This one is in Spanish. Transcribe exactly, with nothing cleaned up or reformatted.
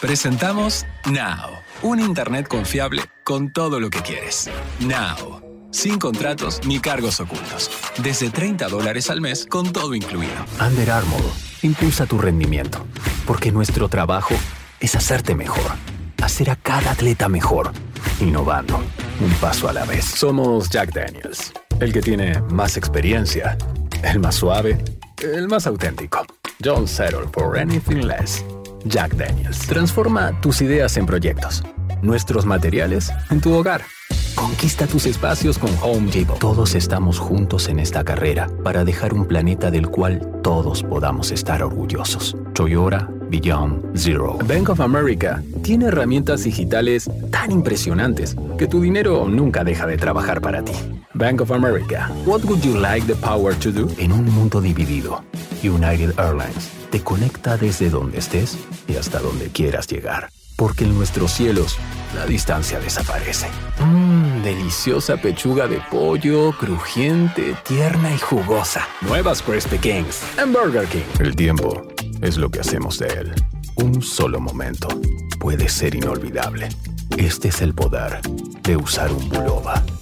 Presentamos Now, un internet confiable con todo lo que quieres. Now, sin contratos ni cargos ocultos. Desde treinta dólares al mes con todo incluido. Under Armour impulsa tu rendimiento, porque nuestro trabajo es hacerte mejor, hacer a cada atleta mejor, innovando, un paso a la vez. Somos Jack Daniels, el que tiene más experiencia, el más suave, el más auténtico. Don't settle for anything less. Jack Daniels. Transforma tus ideas en proyectos, nuestros materiales en tu hogar. Conquista tus espacios con Home Depot. Todos estamos juntos en esta carrera para dejar un planeta del cual todos podamos estar orgullosos. Toyota Beyond Zero. Bank of America tiene herramientas digitales tan impresionantes que tu dinero nunca deja de trabajar para ti. Bank of America. What would you like the power to do? En un mundo dividido, United Airlines te conecta desde donde estés y hasta donde quieras llegar. Porque en nuestros cielos, la distancia desaparece. Mmm, deliciosa pechuga de pollo, crujiente, tierna y jugosa. Nuevas Crispy Kings en Burger King. El tiempo es lo que hacemos de él. Un solo momento puede ser inolvidable. Este es el poder de usar un Bulova.